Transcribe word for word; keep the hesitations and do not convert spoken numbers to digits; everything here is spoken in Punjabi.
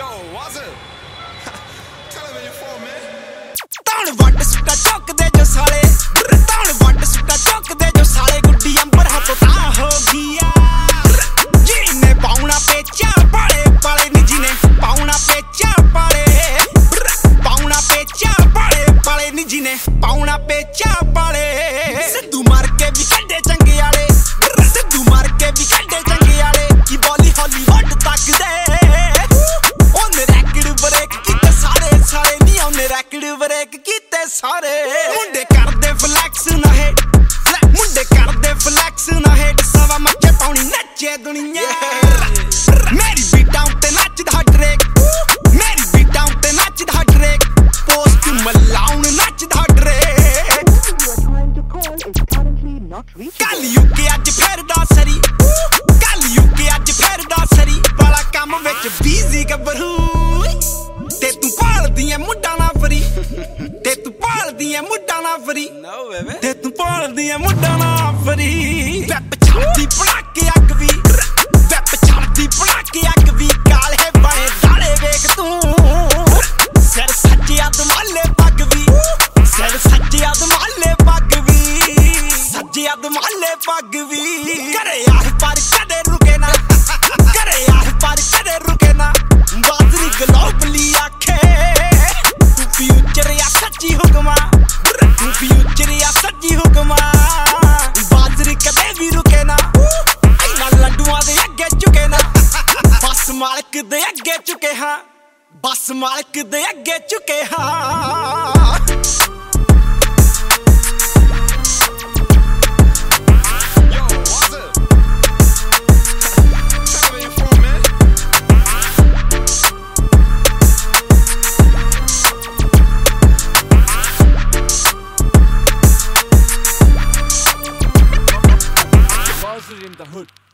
Yo, what's it? Tell him where you from, man. ਤਾਣ ਵੱਡ ਸੁੱਟਾ ਚੁੱਕਦੇ ਜੋ ਸਾਲੇ ਤਾਣ ਵੱਡ ਸੁੱਟਾ ਚੁੱਕਦੇ ਜੋ ਸਾਲੇ ਗੁੱਡੀ ਅੰਬਰ ਹੱਥੋਂ ਤਾਂ ਹੋ ਗਿਆ ਜੀ ਨੇ ਪਾਉਣਾ ਪੇਚਾ ਪਾਲੇ ਪਾਲੇ ਨੀ ਜੀ ਨੇ ਪਾਉਣਾ ਪੇਚਾ ਪਾਲੇ ਪਾਉਣਾ ਪੇਚਾ ਪਾਲੇ ਪਾਲੇ ਨੀ ਜੀ ਨੇ ਪਾਉਣਾ ਪੇਚਾ ਪਾਲੇ ਸਿੱਧੂ ਮਾਰ ਕੇ ਵੀ ਕੱਢੇ ਚੰਗੇ ਵਾਲੇ ਸਿੱਧੂ ਮਾਰ ਕੇ ਵੀ ਕੱਢੇ ਚੰਗੇ ਵਾਲੇ ਕੀ ਬੋਲੀ ਹਾਲੀਵੁੱਡ ਤੱਕ ਦੇ ਉਹਨੇ ਰੈਕਡ ਬ੍ਰੇਕ ਕੀਤੇ ਸਾਰੇ ਸਾਰੇ ਨੀ ਉਹਨੇ ਰੈਕਡ ਬ੍ਰੇਕ ਕੀਤੇ ਸਾਰੇ ਮੁੰਡੇ ਕਰਦੇ ਫਲੈਕਸ ਨਾ ਹੇਟ ਮੁੰਡੇ ਕਰਦੇ ਫਲੈਕਸ ਨਾ ਹੇਟ ਸਵਾ ਮੱਚੇ ਪਾਉਣੀ ਨੱਚੇ ਦੁਨੀਆ ਮੇਰੀ ਬੀਟਾਂ ਉੱਤੇ ਨੱਚਦਾ ਡਰੇਕ ਮੇਰੀ ਬੀਟਾਂ ਉੱਤੇ ਨੱਚਦਾ ਡਰੇਕ ਪੋਸਟ ਮਲਾਉਣ ਨੱਚਦਾ ਡਰੇਕ ਕੱਲ ਯੂਕੇ ਅੱਜ ਫਿਰਦਾ ਸਰੀ ਕੱਲ ਯੂਕੇ ਅੱਜ ਫਿਰਦਾ ਸਰੀ ਵਾਲਾ ਕੰਮ ਵਿੱਚ ਬੀਜ਼ੀ ਗੱਭਰੂ ਤੇ ਤੂੰ ਭਾਲਦੀ ਐ ਮੁੰਡਾ ਨਾ ਫਰੀ ਤੇ ਤੂੰ ਭਾਲਦੀ ਐ ਮੁੰਡਾ ਨਾ ਫਰੀ No, baby. ਤੇ ਤੂੰ ਭਾਲਦੀ ਐ ਮੁੰਡਾ ਨਾ ਫਰੀ ਵੈਪ ਛਾਤੀ ਪੜਾਕੇ ਅੱਗ ਵੀ ਵੈਪ ਛਾਤੀ ਪੜਾਕੇ ਅੱਗ ਵੀ ਕਾਲ ਹੈ ਬਣੇ ਦਾਲੇ ਵੇਖ ਤੂੰ ਸਿਰ ਸੱਜਿਆ ਦਮਾਲੇ ਪੱਗ ਵੀ ਸਿਰ ਸੱਜਿਆ ਦਮਾਲੇ ਪੱਗ ਵੀ ਸੱਜਿਆ ਦਮਾਲੇ ਪੱਗ ਵੀ ਘਰੇ ਆਹ ਪਰ ਕਦੇ ਰੁਕੇ ਨਾ ਘਰੇ ਆਹ ਪਰ ਕਦੇ ਰੁਕੇ ਨਾ ਬਾਜ਼ਰੀ ਗਲੋਬਲੀ ਆਖੇ ਤੂੰ ਫਿਊਚਰ ਆ ਸੱਚੀ ਹੁਕਮਾ ਤੂੰ ਫਿਊਚਰ ਆ ਸੱਚੀ ਹੁਕਮਾ ਬਾਜ਼ਰੀ ਕਦੇ ਵੀ ਰੁਕੇ ਨਾ ਇਹਨਾਂ ਲੱਡੂਆਂ ਦੇ ਅੱਗੇ ਝੁਕੇ ਨਾ ਬਸ ਮਾਲਕ ਦੇ ਅੱਗੇ ਝੁਕੇ ਹਾਂ ਬਸ ਮਾਲਕ ਦੇ ਅੱਗੇ ਝੁਕੇ ਹਾਂ Yo, what's it? Tell him where you from, man. Buzzer in the hood.